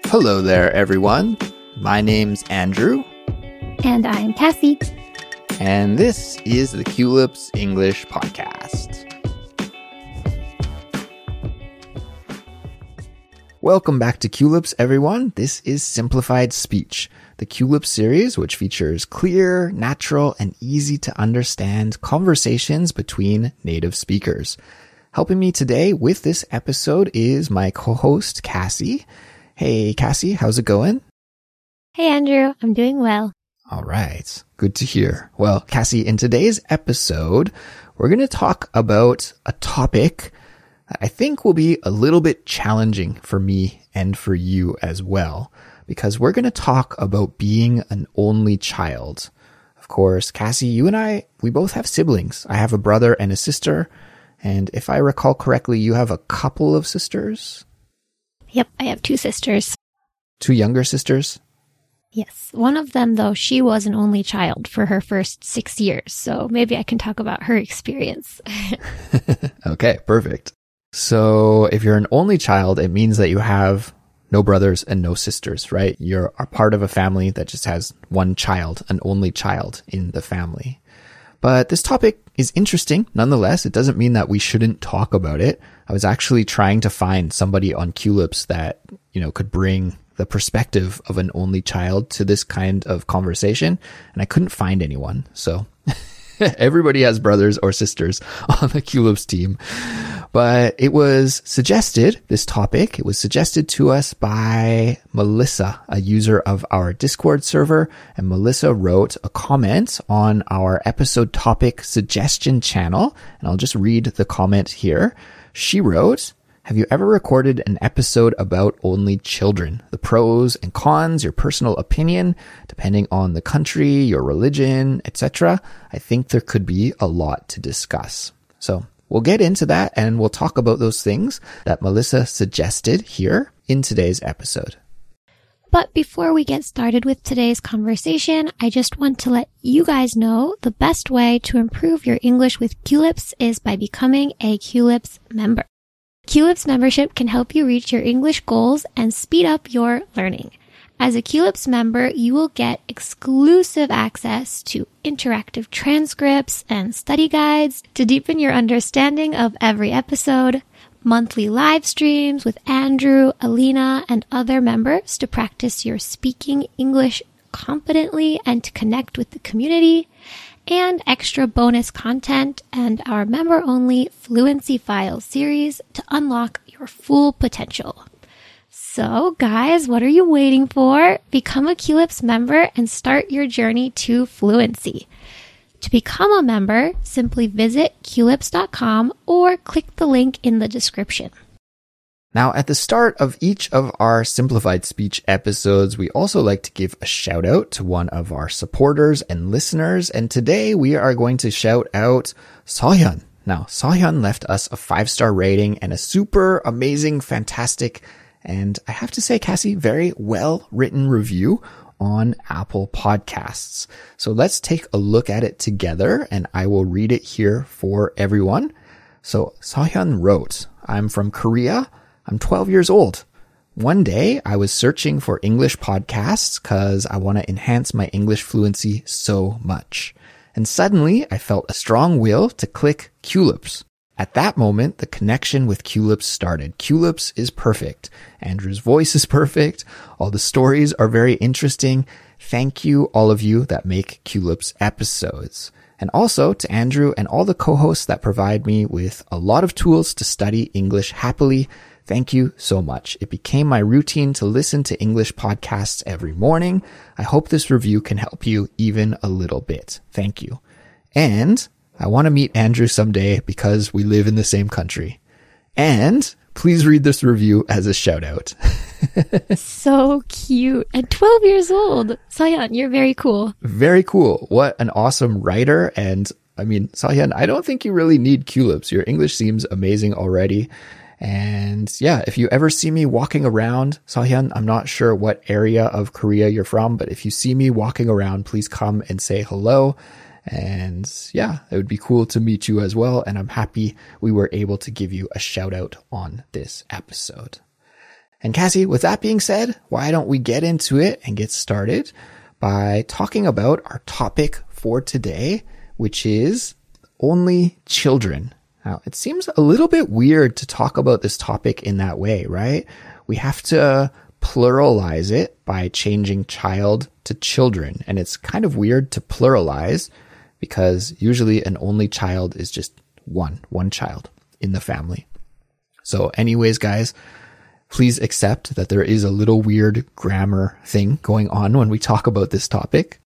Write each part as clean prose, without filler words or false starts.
Hello there, everyone. My name's Andrew. And I'm Cassie. And this is the Culips English Podcast. Welcome back to Culips, everyone. This is Simplified Speech, the Culips series, which features clear, natural, and easy to understand conversations between native speakers. Helping me today with this episode is my co-host, Cassie. Hey, Cassie, how's it going? Hey, Andrew. I'm doing well. All right. Good to hear. Well, Cassie, in today's episode, we're going to talk about a topic that I think will be a little bit challenging for me and for you as well, because we're going to talk about being an only child. Of course, Cassie, you and I, we both have siblings. I have a brother and a sister. And if I recall correctly, you have a couple of sisters? Yep, I have two sisters. Two younger sisters? Yes. One of them, though, she was an only child for her first 6 years. So maybe I can talk about her experience. Okay, perfect. So if you're an only child, it means that you have no brothers and no sisters, right? You're a part of a family that just has one child, an only child in the family. But this topic is interesting nonetheless. It doesn't mean that we shouldn't talk about it. I was actually trying to find somebody on Culips that, could bring the perspective of an only child to this kind of conversation, and I couldn't find anyone. So everybody has brothers or sisters on the Culips team. But it was suggested, this topic, it was suggested to us by Melissa, a user of our Discord server. And Melissa wrote a comment on our episode topic suggestion channel. And I'll just read the comment here. She wrote, "Have you ever recorded an episode about only children? The pros and cons, your personal opinion, depending on the country, your religion, etc. I think there could be a lot to discuss." So we'll get into that and we'll talk about those things that Melissa suggested here in today's episode. But before we get started with today's conversation, I just want to let you guys know the best way to improve your English with Culips is by becoming a Culips member. Culips membership can help you reach your English goals and speed up your learning. As a Culips member, you will get exclusive access to interactive transcripts and study guides to deepen your understanding of every episode, monthly live streams with Andrew, Alina, and other members to practice your speaking English competently and to connect with the community, and extra bonus content and our member-only Fluency Files series to unlock your full potential. So, guys, what are you waiting for? Become a Culips member and start your journey to fluency. To become a member, simply visit culips.com or click the link in the description. Now, at the start of each of our Simplified Speech episodes, we also like to give a shout out to one of our supporters and listeners. And today we are going to shout out Sohyun. Now, Sohyun left us a 5-star rating and a super amazing, fantastic, and I have to say, Cassie, very well-written review on Apple Podcasts. So let's take a look at it together and I will read it here for everyone. So Sohyun wrote, "I'm from Korea. I'm 12 years old. One day I was searching for English podcasts because I want to enhance my English fluency so much. And suddenly I felt a strong will to click Culips. At that moment, the connection with Culips started. Culips is perfect. Andrew's voice is perfect. All the stories are very interesting. Thank you, all of you that make Culips episodes. And also to Andrew and all the co-hosts that provide me with a lot of tools to study English happily. Thank you so much. It became my routine to listen to English podcasts every morning. I hope this review can help you even a little bit. Thank you. And I want to meet Andrew someday because we live in the same country. And please read this review as a shout out." So cute. And 12 years old. Sohyun, you're very cool. Very cool. What an awesome writer. And I mean, Sohyun, I don't think you really need Culips. Your English seems amazing already. And yeah, if you ever see me walking around, Sohyun, I'm not sure what area of Korea you're from, but if you see me walking around, please come and say hello. And yeah, it would be cool to meet you as well. And I'm happy we were able to give you a shout out on this episode. And Cassie, with that being said, why don't we get into it and get started by talking about our topic for today, which is only children. Now, it seems a little bit weird to talk about this topic in that way, right? We have to pluralize it by changing child to children. And it's kind of weird to pluralize because usually an only child is just one child in the family. So anyways, guys, please accept that there is a little weird grammar thing going on when we talk about this topic.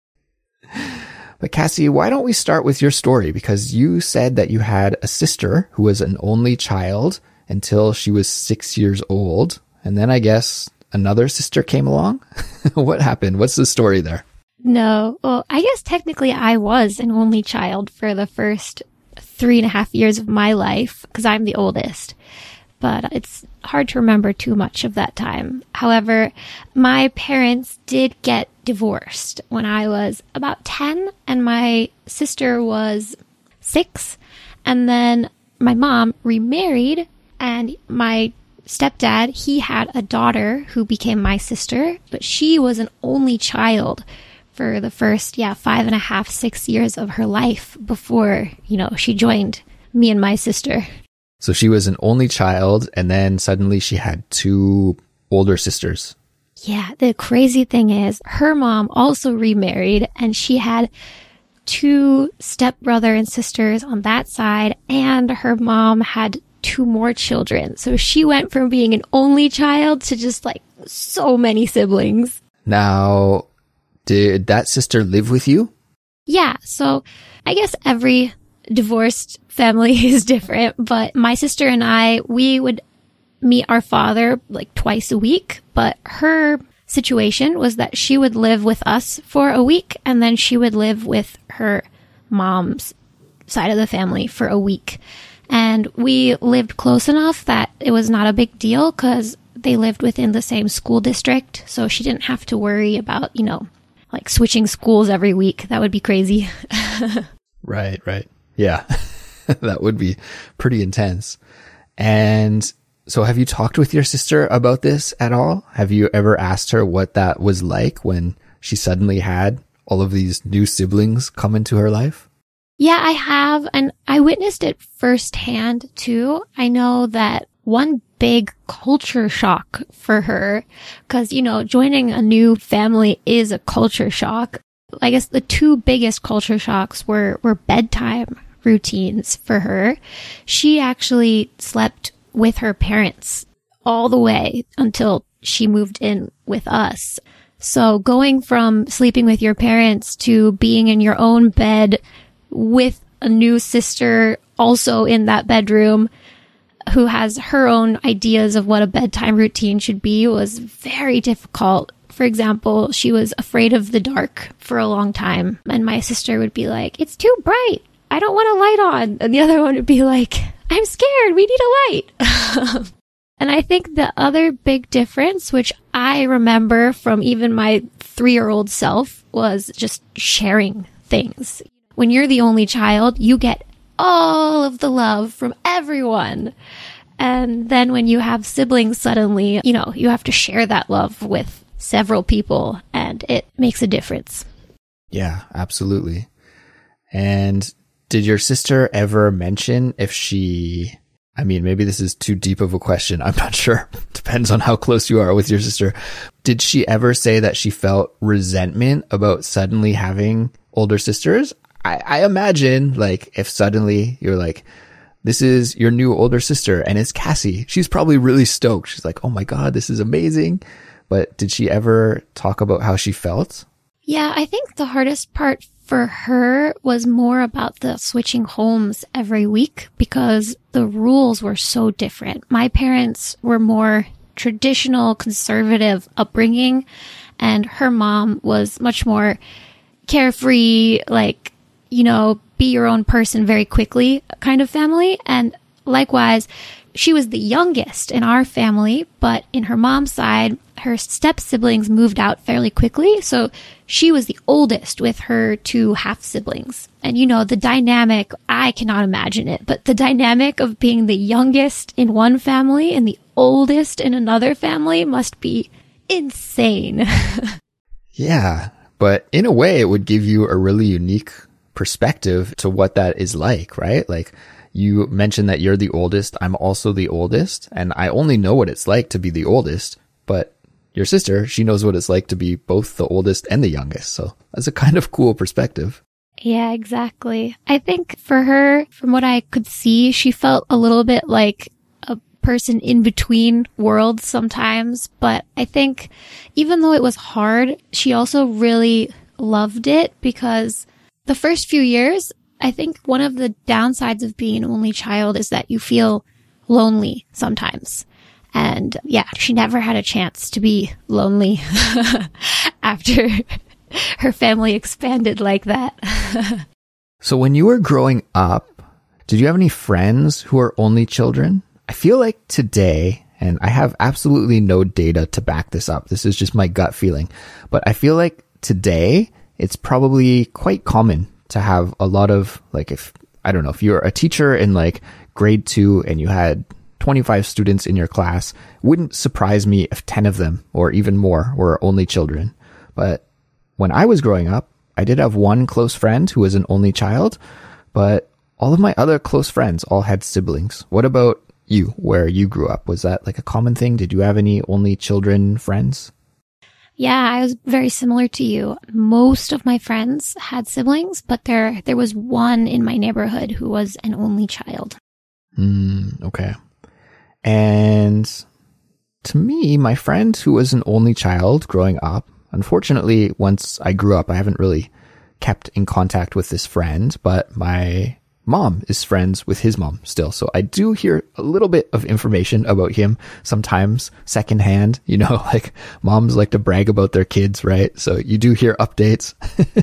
But Cassie, why don't we start with your story? Because you said that you had a sister who was an only child until she was 6 years old. And then I guess another sister came along. What happened? What's the story there? No. Well, I guess technically I was an only child for the first 3.5 years of my life because I'm the oldest. But it's hard to remember too much of that time. However, my parents did get divorced when I was about 10 and my sister was 6. And then my mom remarried and my stepdad, he had a daughter who became my sister, but she was an only child for the first, 5.5, 6 years of her life before, she joined me and my sister. So she was an only child, and then suddenly she had 2 older sisters. Yeah, the crazy thing is her mom also remarried, and she had 2 stepbrother and sisters on that side, and her mom had 2 more children. So she went from being an only child to just like so many siblings. Now, did that sister live with you? Yeah, so I guess every divorced family is different, but my sister and I, we would meet our father like twice a week, but her situation was that she would live with us for a week and then she would live with her mom's side of the family for a week. And we lived close enough that it was not a big deal because they lived within the same school district, so she didn't have to worry about, like switching schools every week. That would be crazy. Right. Yeah, that would be pretty intense. And so have you talked with your sister about this at all? Have you ever asked her what that was like when she suddenly had all of these new siblings come into her life? Yeah, I have. And I witnessed it firsthand too. I know that one big culture shock for her, because, joining a new family is a culture shock. I guess the 2 biggest culture shocks were bedtime routines for her. She actually slept with her parents all the way until she moved in with us. So going from sleeping with your parents to being in your own bed with a new sister also in that bedroom who has her own ideas of what a bedtime routine should be was very difficult. For example, she was afraid of the dark for a long time. And my sister would be like, "It's too bright. I don't want a light on." And the other one would be like, "I'm scared. We need a light." And I think the other big difference, which I remember from even my 3-year-old self, was just sharing things. When you're the only child, you get all of the love from everyone. And then when you have siblings, suddenly, you have to share that love with several people, and it makes a difference. Yeah, absolutely. And did your sister ever mention if she, maybe this is too deep of a question. I'm not sure. Depends on how close you are with your sister. Did she ever say that she felt resentment about suddenly having older sisters? I imagine, like, if suddenly you're like, this is your new older sister and it's Cassie, she's probably really stoked. She's like, "Oh my God, this is amazing." But did she ever talk about how she felt? Yeah, I think the hardest part for her was more about the switching homes every week because the rules were so different. My parents were more traditional, conservative upbringing, and her mom was much more carefree, like, be your own person very quickly kind of family. And likewise, she was the youngest in our family, but in her mom's side, her step siblings moved out fairly quickly. So she was the oldest with her 2 half siblings. And the dynamic, I cannot imagine it, but the dynamic of being the youngest in one family and the oldest in another family must be insane. Yeah, but in a way, it would give you a really unique perspective to what that is like, right? Like, you mentioned that you're the oldest. I'm also the oldest, and I only know what it's like to be the oldest, but your sister, she knows what it's like to be both the oldest and the youngest. So that's a kind of cool perspective. Yeah, exactly. I think for her, from what I could see, she felt a little bit like a person in between worlds sometimes. But I think even though it was hard, she also really loved it, because the first few years, I think one of the downsides of being an only child is that you feel lonely sometimes. And yeah, she never had a chance to be lonely after her family expanded like that. So when you were growing up, did you have any friends who are only children? I feel like today, and I have absolutely no data to back this up, this is just my gut feeling, but I feel like today it's probably quite common to have a lot of, like, if you're a teacher in like grade 2 and you had 25 students in your class, it wouldn't surprise me if 10 of them or even more were only children. But when I was growing up, I did have one close friend who was an only child, but all of my other close friends all had siblings. What about you, where you grew up? Was that like a common thing? Did you have any only children friends? Yeah, I was very similar to you. Most of my friends had siblings, but there was one in my neighborhood who was an only child. Okay. And to me, my friend who was an only child growing up, unfortunately, once I grew up, I haven't really kept in contact with this friend, but my mom is friends with his mom still. So I do hear a little bit of information about him sometimes secondhand. Like moms like to brag about their kids, right? So you do hear updates.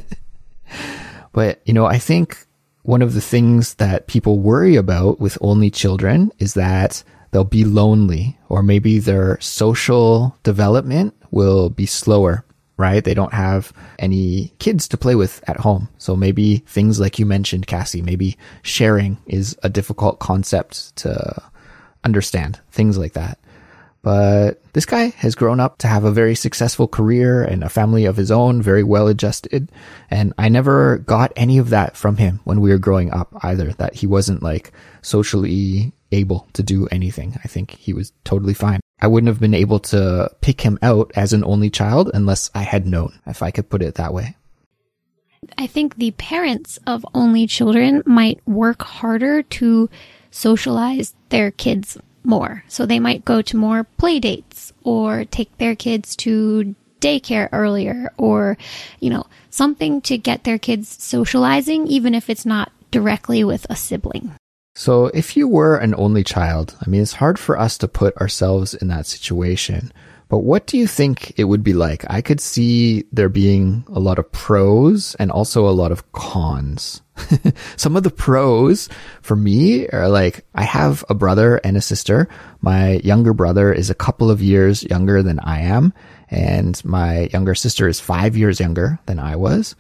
But, I think one of the things that people worry about with only children is that they'll be lonely, or maybe their social development will be slower, right? They don't have any kids to play with at home. So maybe things like you mentioned, Cassie, maybe sharing is a difficult concept to understand, things like that. But this guy has grown up to have a very successful career and a family of his own, very well adjusted. And I never got any of that from him when we were growing up either, that he wasn't like socially able to do anything. I think he was totally fine. I wouldn't have been able to pick him out as an only child unless I had known, if I could put it that way. I think the parents of only children might work harder to socialize their kids more. So they might go to more play dates or take their kids to daycare earlier, or, something to get their kids socializing, even if it's not directly with a sibling. So if you were an only child, it's hard for us to put ourselves in that situation, but what do you think it would be like? I could see there being a lot of pros and also a lot of cons. Some of the pros for me are like, I have a brother and a sister. My younger brother is a couple of years younger than I am, and my younger sister is 5 years younger than I was.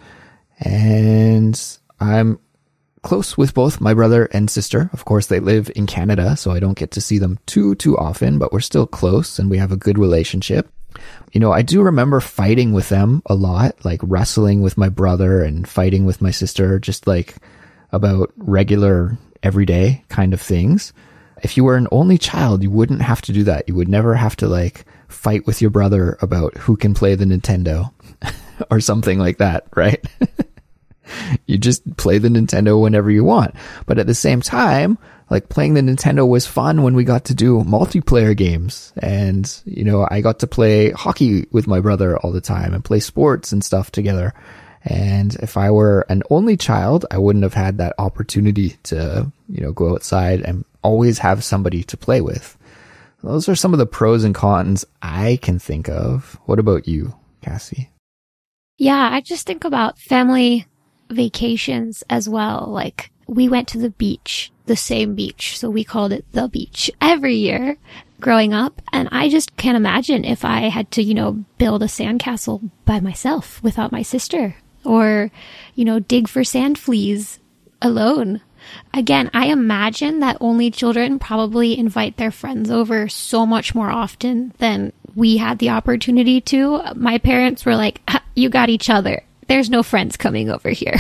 And I'm close with both my brother and sister. Of course, they live in Canada, so I don't get to see them too often, but we're still close and we have a good relationship. I do remember fighting with them a lot, like wrestling with my brother and fighting with my sister, just like about regular, everyday kind of things. If you were an only child, you wouldn't have to do that. You would never have to like fight with your brother about who can play the Nintendo or something like that, right? You just play the Nintendo whenever you want. But at the same time, like playing the Nintendo was fun when we got to do multiplayer games. And, I got to play hockey with my brother all the time and play sports and stuff together. And if I were an only child, I wouldn't have had that opportunity to, go outside and always have somebody to play with. Those are some of the pros and cons I can think of. What about you, Cassie? Yeah, I just think about family vacations as well. Like we went to the beach, the same beach. So we called it the beach every year growing up. And I just can't imagine if I had to, build a sandcastle by myself without my sister, or, dig for sand fleas alone. Again, I imagine that only children probably invite their friends over so much more often than we had the opportunity to. My parents were like, you got each other. There's no friends coming over here.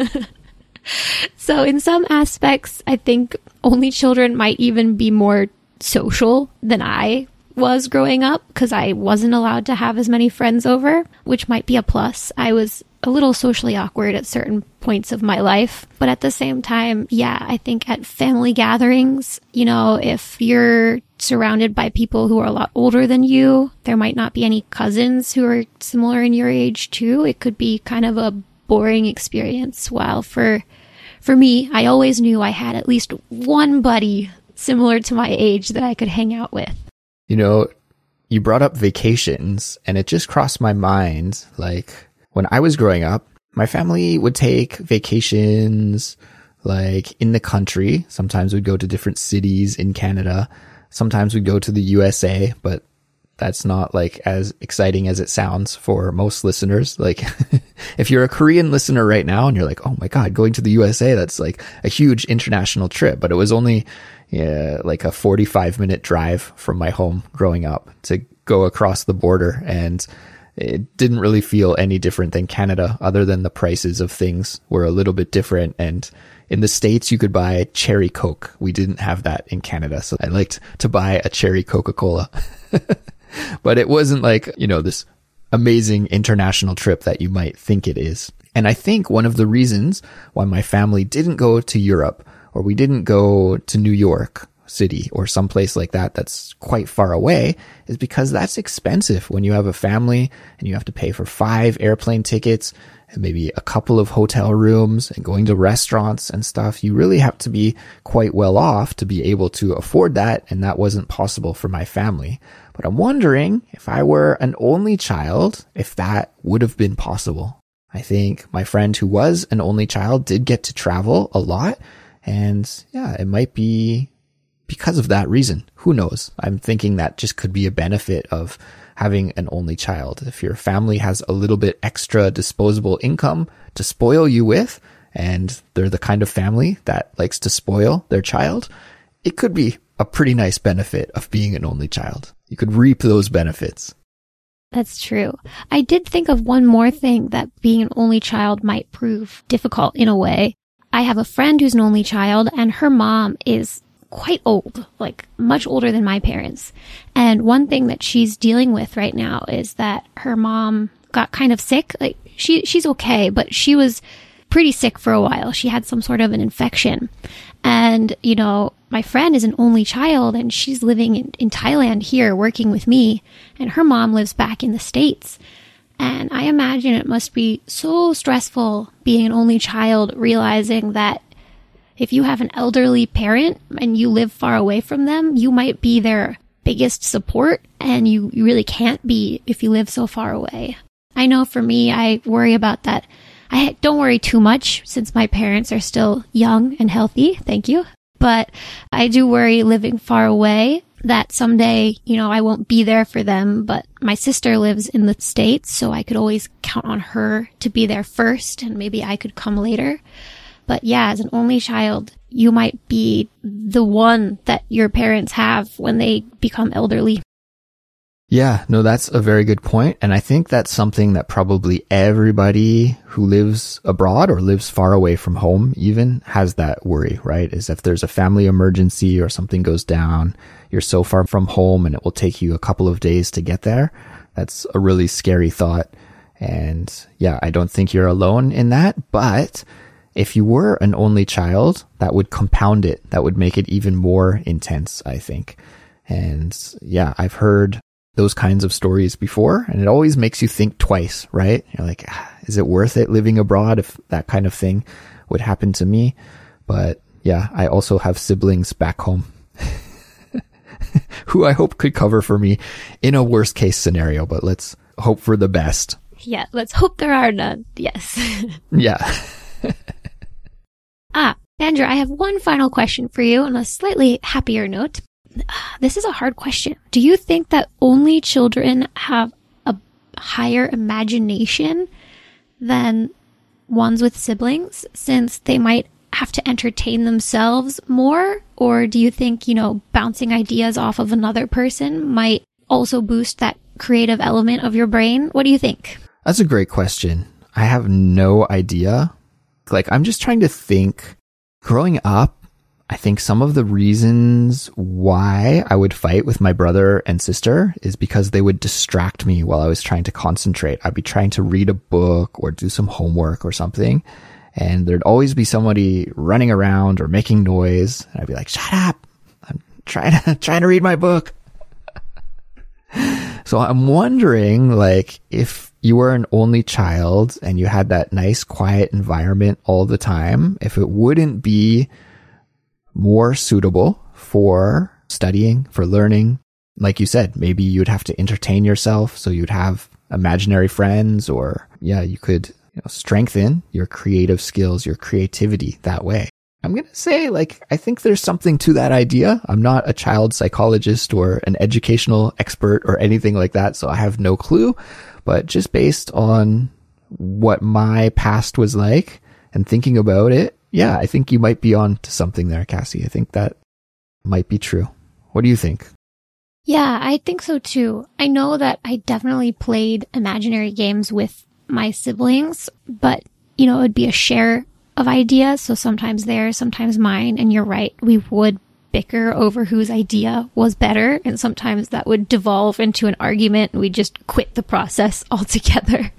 So in some aspects, I think only children might even be more social than I was growing up, because I wasn't allowed to have as many friends over, which might be a plus. I was a little socially awkward at certain points of my life. But at the same time, yeah, I think at family gatherings, if you're surrounded by people who are a lot older than you, there might not be any cousins who are similar in your age too. It could be kind of a boring experience. While for me, I always knew I had at least one buddy similar to my age that I could hang out with. You brought up vacations, and it just crossed my mind, like, when I was growing up, my family would take vacations like in the country. Sometimes we'd go to different cities in Canada. Sometimes we'd go to the USA, but that's not like as exciting as it sounds for most listeners. Like if you're a Korean listener right now and you're like, oh my God, going to the USA, that's like a huge international trip. But it was only like a 45-minute drive from my home growing up to go across the border. And it didn't really feel any different than Canada, other than the prices of things were a little bit different. And in the States, you could buy cherry Coke. We didn't have that in Canada. So I liked to buy a cherry Coca-Cola. But it wasn't like, this amazing international trip that you might think it is. And I think one of the reasons why my family didn't go to Europe, or we didn't go to New York City or someplace like that that's quite far away, is because that's expensive when you have a family and you have to pay for 5 airplane tickets and maybe a couple of hotel rooms and going to restaurants and stuff. You really have to be quite well off to be able to afford that, and that wasn't possible for my family. But I'm wondering if I were an only child, if that would have been possible. I think my friend who was an only child did get to travel a lot, and yeah, it might be because of that reason. Who knows? I'm thinking that just could be a benefit of having an only child. If your family has a little bit extra disposable income to spoil you with, and they're the kind of family that likes to spoil their child, it could be a pretty nice benefit of being an only child. You could reap those benefits. That's true. I did think of one more thing that being an only child might prove difficult in a way. I have a friend who's an only child, and her mom is quite old, like much older than my parents. And one thing that she's dealing with right now is that her mom got kind of sick. Like she's okay, but she was pretty sick for a while. She had some sort of an infection. And, my friend is an only child, and she's living in Thailand here working with me, and her mom lives back in the States. And I imagine it must be so stressful being an only child, realizing that if you have an elderly parent and you live far away from them, you might be their biggest support, and you really can't be if you live so far away. I know for me, I worry about that. I don't worry too much since my parents are still young and healthy. Thank you. But I do worry living far away that someday, I won't be there for them. But my sister lives in the States, so I could always count on her to be there first, and maybe I could come later. But yeah, as an only child, you might be the one that your parents have when they become elderly. Yeah, no, that's a very good point. And I think that's something that probably everybody who lives abroad or lives far away from home even has that worry, right? Is if there's a family emergency or something goes down, you're so far from home and it will take you a couple of days to get there. That's a really scary thought. And yeah, I don't think you're alone in that. But if you were an only child, that would compound it. That would make it even more intense, I think. And yeah, I've heard those kinds of stories before, and it always makes you think twice, right? You're like, is it worth it living abroad if that kind of thing would happen to me? But yeah, I also have siblings back home who I hope could cover for me in a worst case scenario, but let's hope for the best. Yeah, let's hope there are none. Yes. Yeah. Andrew, I have one final question for you on a slightly happier note. This is a hard question. Do you think that only children have a higher imagination than ones with siblings, since they might have to entertain themselves more? Or do you think, bouncing ideas off of another person might also boost that creative element of your brain? What do you think? That's a great question. I have no idea. I'm just trying to think. Growing up, I think some of the reasons why I would fight with my brother and sister is because they would distract me while I was trying to concentrate. I'd be trying to read a book or do some homework or something, and there'd always be somebody running around or making noise. And I'd be like, shut up. I'm trying to read my book. So I'm wondering, if you were an only child and you had that nice quiet environment all the time, if it wouldn't be more suitable for studying, for learning. Like you said, maybe you'd have to entertain yourself, so you'd have imaginary friends, or you could strengthen your creative skills, your creativity that way. I'm going to say, I think there's something to that idea. I'm not a child psychologist or an educational expert or anything like that, so I have no clue. But just based on what my past was like and thinking about it, I think you might be on to something there, Cassie. I think that might be true. What do you think? Yeah, I think so too. I know that I definitely played imaginary games with my siblings, but, it would be a share of ideas. So sometimes theirs, sometimes mine. And you're right, we would bicker over whose idea was better. And sometimes that would devolve into an argument and we'd just quit the process altogether.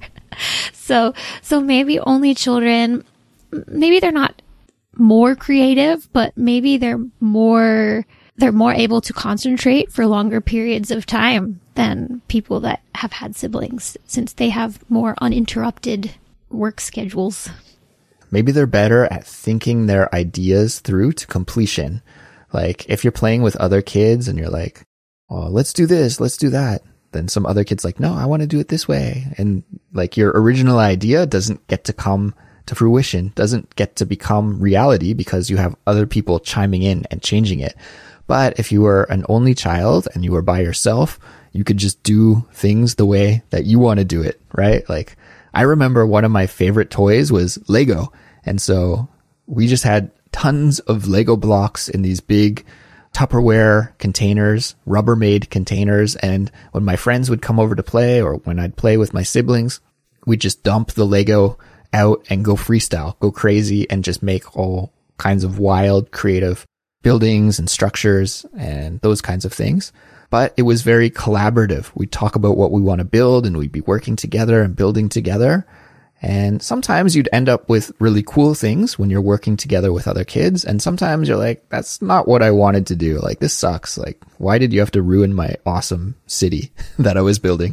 So maybe only children, maybe they're not more creative, but maybe they're more able to concentrate for longer periods of time than people that have had siblings, since they have more uninterrupted work schedules. Maybe they're better at thinking their ideas through to completion. If you're playing with other kids and you're like, oh, let's do this, let's do that. Then some other kid's like, no, I want to do it this way. And your original idea doesn't get to come to fruition, doesn't get to become reality because you have other people chiming in and changing it. But if you were an only child and you were by yourself, you could just do things the way that you want to do it, right? I remember one of my favorite toys was Lego. And so we just had tons of Lego blocks in these big Tupperware containers, Rubbermaid containers. And when my friends would come over to play, or when I'd play with my siblings, we'd just dump the Lego out and go freestyle, go crazy, and just make all kinds of wild, creative buildings and structures and those kinds of things. But it was very collaborative. We'd talk about what we want to build and we'd be working together and building together. And sometimes you'd end up with really cool things when you're working together with other kids. And sometimes you're like, that's not what I wanted to do. This sucks. Why did you have to ruin my awesome city that I was building?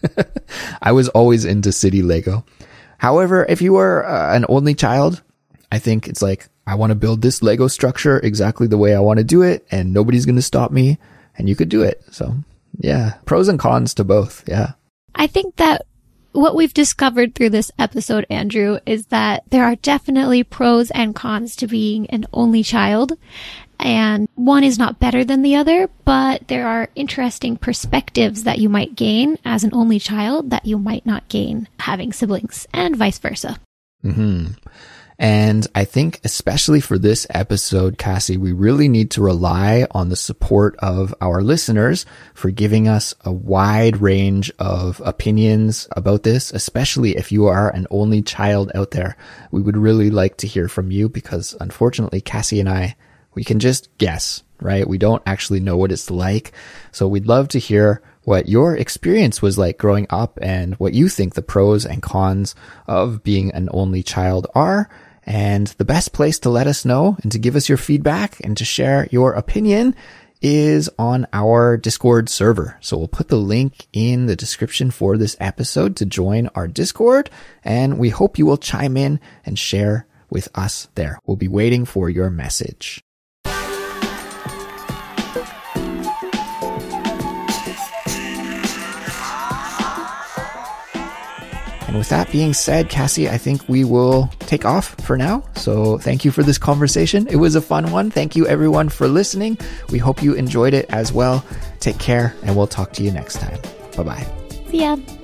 I was always into city Lego. However, if you were an only child, I think it's I want to build this Lego structure exactly the way I want to do it, and nobody's going to stop me, and you could do it. So yeah, pros and cons to both. Yeah. I think that what we've discovered through this episode, Andrew, is that there are definitely pros and cons to being an only child. And one is not better than the other, but there are interesting perspectives that you might gain as an only child that you might not gain having siblings, and vice versa. Mm-hmm. And I think especially for this episode, Cassie, we really need to rely on the support of our listeners for giving us a wide range of opinions about this, especially if you are an only child out there. We would really like to hear from you because unfortunately, Cassie and I, we can just guess, right? We don't actually know what it's like. So we'd love to hear what your experience was like growing up and what you think the pros and cons of being an only child are. And the best place to let us know and to give us your feedback and to share your opinion is on our Discord server. So we'll put the link in the description for this episode to join our Discord. And we hope you will chime in and share with us there. We'll be waiting for your message. And with that being said, Cassie, I think we will take off for now. So thank you for this conversation. It was a fun one. Thank you everyone for listening. We hope you enjoyed it as well. Take care, and we'll talk to you next time. Bye-bye. See ya.